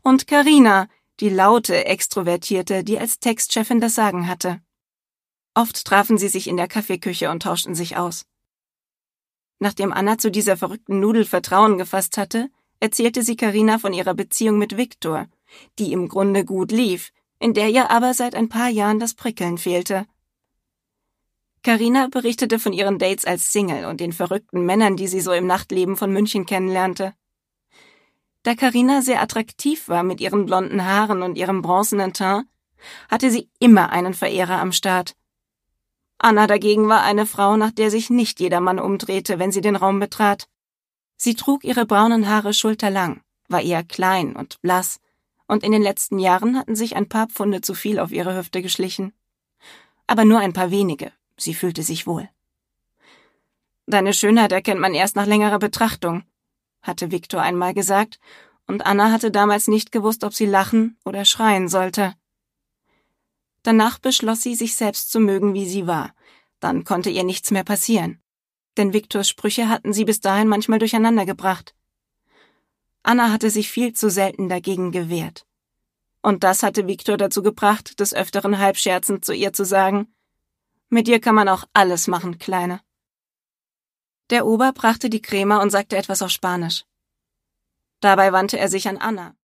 und Carina, die laute, extrovertierte, die als Textchefin das Sagen hatte. Oft trafen sie sich in der Kaffeeküche und tauschten sich aus. Nachdem Anna zu dieser verrückten Nudel Vertrauen gefasst hatte, erzählte sie Carina von ihrer Beziehung mit Viktor, die im Grunde gut lief, in der ihr aber seit ein paar Jahren das Prickeln fehlte. Carina berichtete von ihren Dates als Single und den verrückten Männern, die sie so im Nachtleben von München kennenlernte. Da Carina sehr attraktiv war mit ihren blonden Haaren und ihrem bronzenen Teint, hatte sie immer einen Verehrer am Start. Anna dagegen war eine Frau, nach der sich nicht jedermann umdrehte, wenn sie den Raum betrat. Sie trug ihre braunen Haare schulterlang, war eher klein und blass, und in den letzten Jahren hatten sich ein paar Pfunde zu viel auf ihre Hüfte geschlichen. Aber nur ein paar wenige, sie fühlte sich wohl. »Deine Schönheit erkennt man erst nach längerer Betrachtung«, hatte Viktor einmal gesagt, und Anna hatte damals nicht gewusst, ob sie lachen oder schreien sollte. Danach beschloss sie, sich selbst zu mögen, wie sie war. Dann konnte ihr nichts mehr passieren. Denn Viktors Sprüche hatten sie bis dahin manchmal durcheinander gebracht. Anna hatte sich viel zu selten dagegen gewehrt. Und das hatte Viktor dazu gebracht, des Öfteren halb scherzend zu ihr zu sagen: »Mit dir kann man auch alles machen, Kleine.« Der Ober brachte die Crema und sagte etwas auf Spanisch. Dabei wandte er sich an Anna.